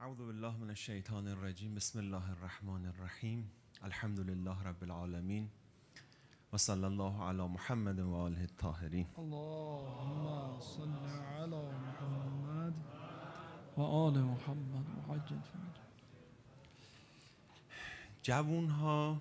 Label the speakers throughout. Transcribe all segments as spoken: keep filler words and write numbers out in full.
Speaker 1: اعوذ بالله من الشیطان الرجیم. بسم الله الرحمن الرحیم. الحمد لله رب العالمین و صلی الله علی محمد و آله الطاهرین.
Speaker 2: اللهم صل علی محمد و آل محمد محجل فرج.
Speaker 1: جوون ها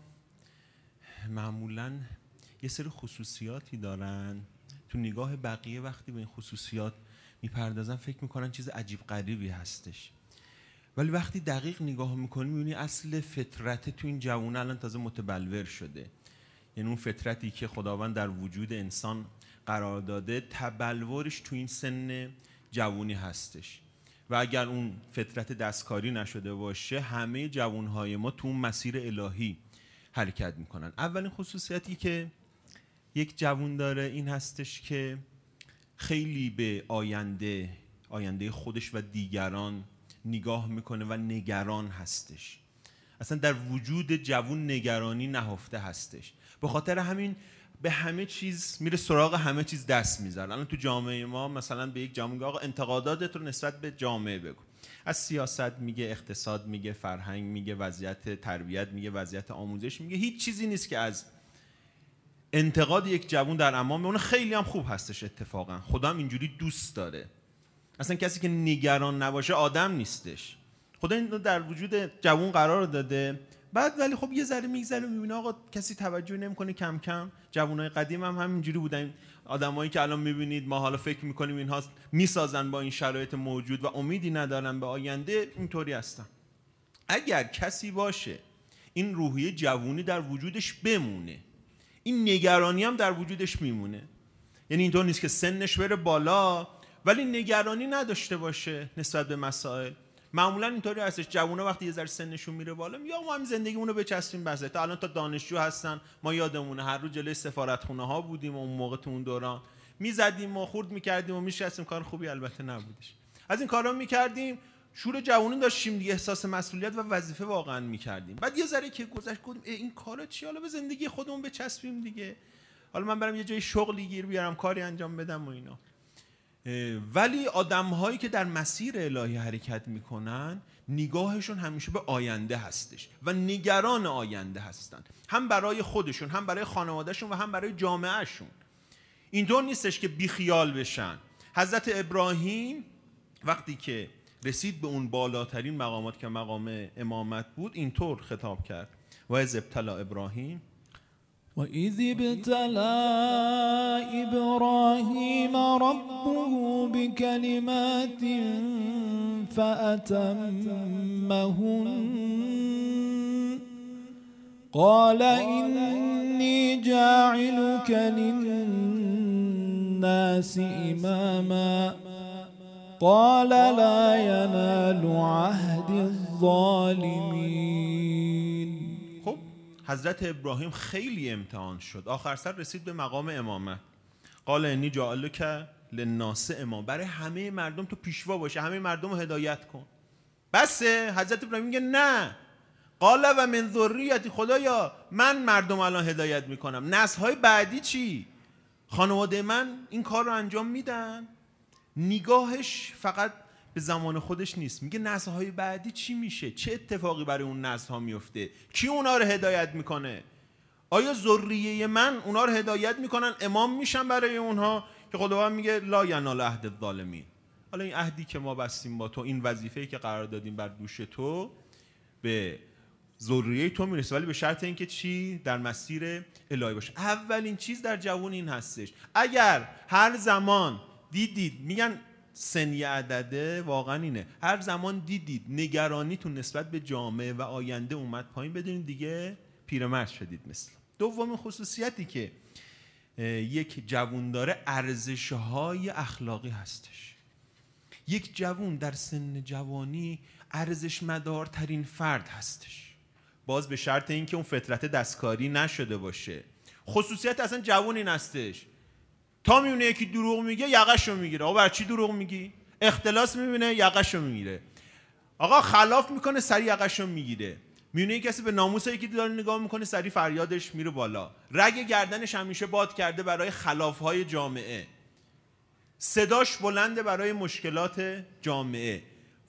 Speaker 1: معمولاً یه سری خصوصیاتی دارن، تو نگاه بقیه وقتی به این خصوصیات میپردازن فکر میکنن چیز عجیب غریبی هستش، ولی وقتی دقیق نگاه میکنی میبینی اصل فطرت تو این جوونه الان تازه متبلور شده. یعنی اون فطرتی که خداوند در وجود انسان قرار داده تبلورش تو این سن جوونی هستش و اگر اون فطرت دستکاری نشده باشه همه جوانهای ما تو اون مسیر الهی حرکت میکنن. اولین خصوصیتی که یک جوون داره این هستش که خیلی به آینده آینده خودش و دیگران نگاه میکنه و نگران هستش. اصلا در وجود جوون نگرانی نهفته هستش، به خاطر همین به همه چیز میره سراغ همه چیز دست میذاره. الان تو جامعه ما مثلا به یک جامعه آقا انتقاداتت رو نسبت به جامعه بگو، از سیاست میگه، اقتصاد میگه، فرهنگ میگه، وضعیت تربیت میگه، وضعیت آموزش میگه، هیچ چیزی نیست که از انتقاد یک جوون در امان اون خیلی هم خوب هستش. اتفاقا خدا هم اینجوری دوست داره. اصلا کسی که نگران نباشه آدم نیستش. خدا این در وجود جوون قرار داده، بعد ولی خب یه ذره میگذره میبینه آقا کسی توجه نمیکنه. کم کم جوونای قدیم هم همینجوری بودن. آدمایی که الان میبینید ما حالا فکر میکنیم اینها میسازن با این شرایط موجود و امیدی ندارن به آینده، اینطوری هستن. اگر کسی باشه این روحیه جوونی در وجودش بمونه، این نگرانی هم در وجودش میمونه. یعنی اینطور نیست که سنش بره بالا ولی نگرانی نداشته باشه نسبت به مسائل. معمولا اینطوری هستش جوونا وقتی یه ذره سنشون میره بالا یا ما هم زندگیمون رو بچسبیم بس. تا الان تا دانشجو هستن ما یادمونه هر روز جلوی سفارتخونه ها بودیم و اون موقع تو اون دوران میزدیم و خورد میکردیم و میشستیم. کار خوبی البته نبودش، از این کارا میکردیم، شور جوونی داشتیم دیگه، احساس مسئولیت و وظیفه واقعا میکردیم. بعد یه ذره که گذشت گفتیم این کارا چی، حالا به زندگی خودمون بچسبیم دیگه، حالا من برم یه جای شغلی گیر بیارم کاری انجام بدم و اینا. ولی آدم‌هایی که در مسیر الهی حرکت میکنن نگاهشون همیشه به آینده هستش و نگران آینده هستن، هم برای خودشون، هم برای خانوادهشون و هم برای جامعهشون. اینطور نیستش که بیخیال بشن. حضرت ابراهیم وقتی که رسید به اون بالاترین مقامات که مقام امامت بود اینطور خطاب کرد: و اذ ابتلی ابراهیم
Speaker 2: و اذ ابتلی ابراهیم ربه بکلمات فأتمهن قال انی جاعلک للناس اماما قال لا ینال عهد الظالمین.
Speaker 1: خب حضرت ابراهیم خیلی امتحان شد، آخر سر رسید به مقام امامت. قال انی جاعلک للناس امام، برای همه مردم تو پیشوا باشه، همه مردم رو هدایت کن. بسه؟ حضرت ابراهیم میگه نه. قال و من ذریتی، خدایا من مردم الان هدایت میکنم، نسل‌های بعدی چی؟ خانواده من این کار رو انجام میدن؟ نگاهش فقط به زمان خودش نیست، میگه نسل‌های بعدی چی میشه؟ چه اتفاقی برای اون نسل‌ها میفته؟ کی اونا رو هدایت میکنه؟ آیا ذریه من اونا رو هدایت میکنن، امام میشن برای اونها؟ که خداوند میگه لا ینال عهد الظالمین. حالا این عهدی که ما بستیم با تو، این وظیفه‌ای که قرار دادیم بر دوش تو، به ذریه تو میرسه، ولی به شرط اینکه چی؟ در مسیر الهی باشه. اولین چیز در جوان این هستش، اگر هر زمان دیدید، میگن سنی عدده، واقعا اینه، هر زمان دیدید نگرانیتون نسبت به جامعه و آینده اومد پایین، بدونید دیگه پیرمرد شدید. مثل دومین خصوصیتی که یک جوون داره ارزش‌های اخلاقی هستش. یک جوون در سن جوانی ارزش مدارترین فرد هستش، باز به شرط اینکه اون فطرت دستکاری نشده باشه. خصوصیت اصلا جوون این هستش، تا میونه یکی دروغ میگه یقه‌شو میگیره. آقا برای چی دروغ میگی؟ اختلاس میبینه یقه‌شو میگیره. آقا خلاف میکنه سری یقه‌شو میگیره. میونه کسی به ناموس یکی داره نگاه میکنه سری فریادش میره بالا. رگ گردنش همیشه باد کرده برای خلافهای جامعه، صداش بلنده برای مشکلات جامعه.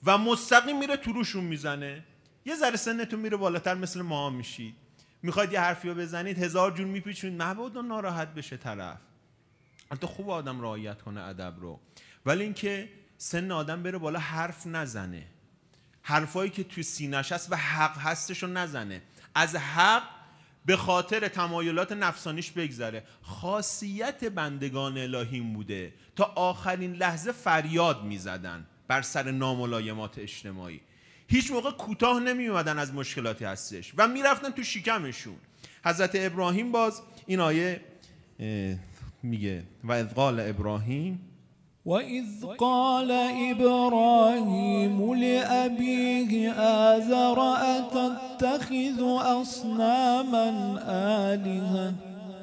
Speaker 1: و مستقیم میره تو روشون میزنه. یه ذره سنتون میره بالاتر مثل ما میشید، میخواید یه حرفی رو بزنید هزار جون میپیچونید، مبادا ناراحت بشه طرف. البته خوب آدم رعایت کنه ادب رو، ولی اینکه سن آدم بره بالا حرف نزنه، حرفایی که توی سینه‌ش هست و حق هستشو نزنه، از حق به خاطر تمایلات نفسانیش بگذره. خاصیت بندگان الهی بوده تا آخرین لحظه فریاد میزدن بر سر ناملایمات اجتماعی، هیچ موقع کوتاه نمی اومدن از مشکلاتی هستش و میرفتن تو شکمشون. حضرت ابراهیم باز این آیه میگه و اذ قال ابراهیم
Speaker 2: وَإِذْ قَالَ إِبْرَاهِيمُ لِأَبِيهِ آزَرَ أَتَتَّخِذُ أَصْنَامًا آلِهَةً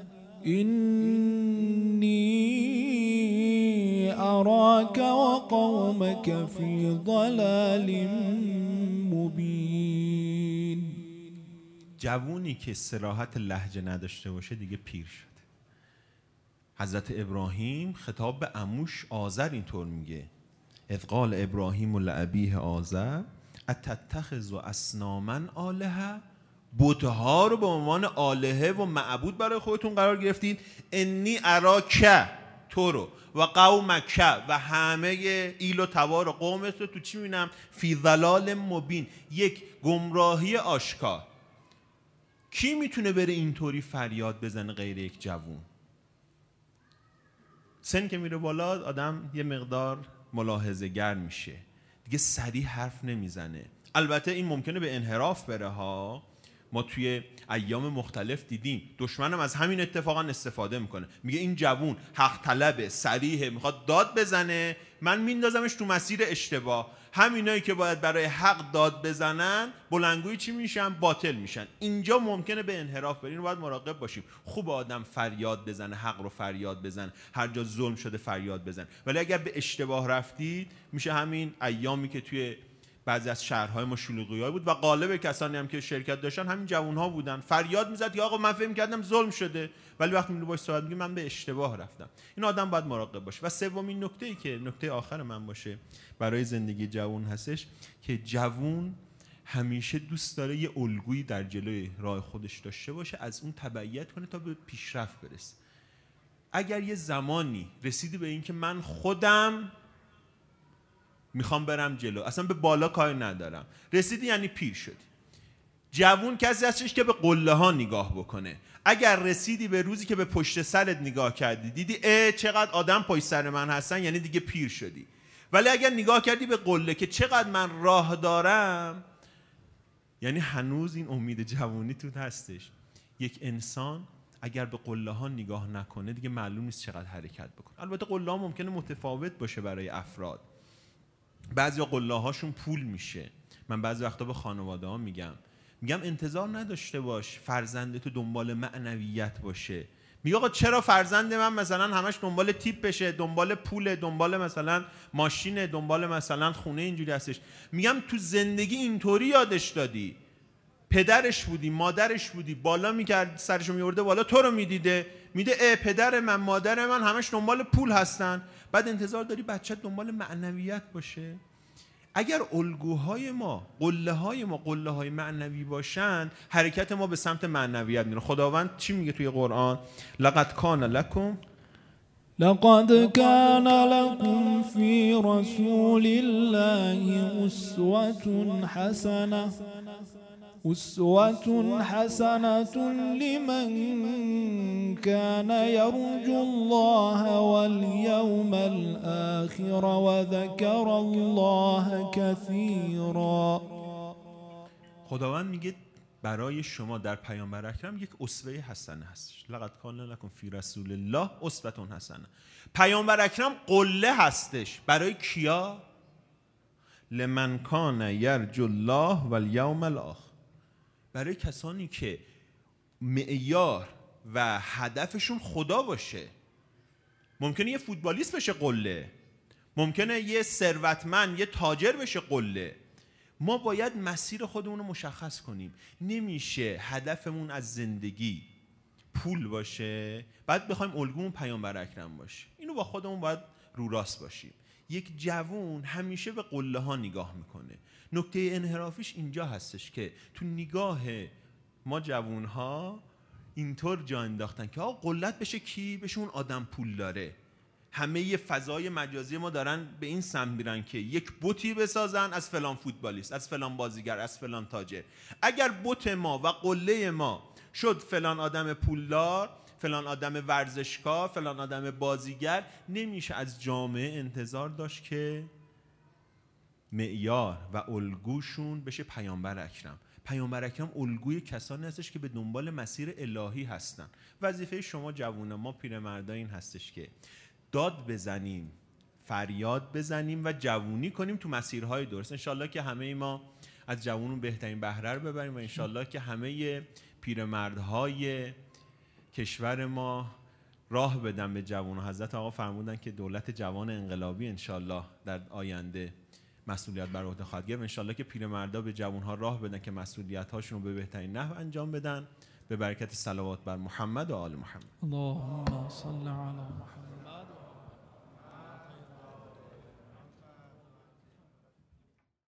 Speaker 2: إِنِّي أَرَاكَ وَقَوْمَكَ فِي ضَلَالٍ مُبِينٍ.
Speaker 1: جوونی که صراحت لهجه نداشته باشه دیگه پیر شد. حضرت ابراهیم خطاب به عموش آزر اینطور میگه اذ قال ابراهیم لابیه آزر اتتخذ اصناما آلهه، بت‌ها رو به عنوان آلهه و معبود برای خودتون قرار گرفتید. انی اراک، تو رو، و قومک و همه ایل و توار و قومت رو تو چی میبینم؟ فی ضلال مبین، یک گمراهی آشکار. کی میتونه بره اینطوری فریاد بزنه غیر یک جوون؟ سن که میره بالا آدم یه مقدار ملاحظه گر میشه، دیگه سریع حرف نمیزنه. البته این ممکنه به انحراف بره ها، ما توی ایام مختلف دیدیم دشمنم از همین اتفاقا استفاده میکنه، میگه این جوون حق طلبه، سریحه، میخواد داد بزنه، من میندازمش تو مسیر اشتباه. همینایی که باید برای حق داد بزنن بلندگویی چی میشن؟ باطل میشن. اینجا ممکنه به انحراف برین، رو باید مراقب باشیم. خوب آدم فریاد بزنه، حق رو فریاد بزن، هر جا ظلم شده فریاد بزن، ولی اگر به اشتباه رفتید میشه همین ایامی که توی بعضی از شهرهای ما شلوغی‌ها بود و غالب کسانی هم که شرکت داشتن همین جوان‌ها بودن. فریاد میزد یا آقا من فکر می‌کردم ظلم شده، ولی وقتی میره باش صحبت میگه من به اشتباه رفتم. این آدم باید مراقب باشه. و سومین نکته‌ای که نکته آخر من باشه برای زندگی جوان هستش که جوان همیشه دوست داره یه الگویی در جلوی راه خودش داشته باشه، از اون تبعیت کنه تا به پیشرفت برسه. اگر یه زمانی رسیدی به این که من خودم میخوام برم جلو، اصلا به بالا کار ندارم، رسیدی یعنی پیر شدی. جوون کسی هستش که به قله ها نگاه بکنه. اگر رسیدی به روزی که به پشت سرت نگاه کردی دیدی اه چقدر آدم پشت سر من هستن، یعنی دیگه پیر شدی. ولی اگر نگاه کردی به قله که چقدر من راه دارم، یعنی هنوز این امید جوانی تو هستش. یک انسان اگر به قله ها نگاه نکنه دیگه معلوم نیست چقدر حرکت بکنه. البته قله ها ممکنه متفاوت باشه برای افراد. بعضی قله هاشون پول میشه. من بعضی وقتا به خانواده ها میگم میگم انتظار نداشته باش فرزند تو دنبال معنویت باشه. میگه آقا چرا فرزند من مثلا همش دنبال تیپ بشه، دنبال پول، دنبال مثلا ماشین، دنبال مثلا خونه، اینجوری هستش. میگم تو زندگی اینطوری یادش دادی، پدرش بودی، مادرش بودی، بالا میکرد سرشو میورده بالا، تو رو میدیده، میده اه پدر من مادر من همش دنبال پول هستن، بعد انتظار داری بچه دنبال معنویت باشه؟ اگر الگوهای ما، قله های ما قله های معنوی باشن، حرکت ما به سمت معنویت میره. خداوند چی میگه توی قرآن؟ لقد کان لکم
Speaker 2: لقد كان لكم في رسول الله أسوة حسنة أسوة حسنة لمن كان يرجو الله واليوم الآخر وذكر الله كثيرا.
Speaker 1: خداوند میگه برای شما در پیامبر اکرم یک اسوه حسنه هستش. لقد کان لکم فی رسول الله اسوة حسنه. پیامبر اکرم قله هستش برای کیا؟ لمن کان یرجو الله والیوم الاخر، برای کسانی که معیار و هدفشون خدا باشه. ممکنه یه فوتبالیست بشه قله، ممکنه یه ثروتمند، یه تاجر بشه قله. ما باید مسیر خودمون رو مشخص کنیم. نمیشه هدفمون از زندگی پول باشه بعد بخوایم الگومون پیامبر اکرم باشه. اینو با خودمون باید رو راست باشیم. یک جوون همیشه به قله ها نگاه میکنه. نکته انحرافیش اینجا هستش که تو نگاه ما جوون ها اینطور جا انداختن که آقا قلت بشه کی؟ بشه اون آدم پول داره. همه ی فضای مجازی ما دارن به این سمت میرن که یک بوتی بسازن از فلان فوتبالیست، از فلان بازیگر، از فلان تاجر. اگر بوت ما و قله ما شد فلان آدم پولدار، فلان آدم ورزشکار، فلان آدم بازیگر، نمیشه از جامعه انتظار داشت که معیار و الگوشون بشه پیامبر اکرم. پیامبر اکرم الگوی کسانی هستش که به دنبال مسیر الهی هستن. وظیفه شما جوونا، ما پیرمردا این هستش که داد بزنیم، فریاد بزنیم و جوونی کنیم تو مسیرهای درست. انشالله که همه ما از جوونون بهترین بهره رو ببریم و انشالله که همه پیرمردهای کشور ما راه بدن به جوونا. حضرت آقا فرمودن که دولت جوان انقلابی انشالله در آینده مسئولیت بر عهده خواهد گرفت. انشالله که پیرمردا به جوانها راه بدن که مسئولیت‌هاشون رو به بهترین نحو انجام بدن. به برکت صلوات بر محمد و آل محمد.
Speaker 2: اللهم صل علی محمد.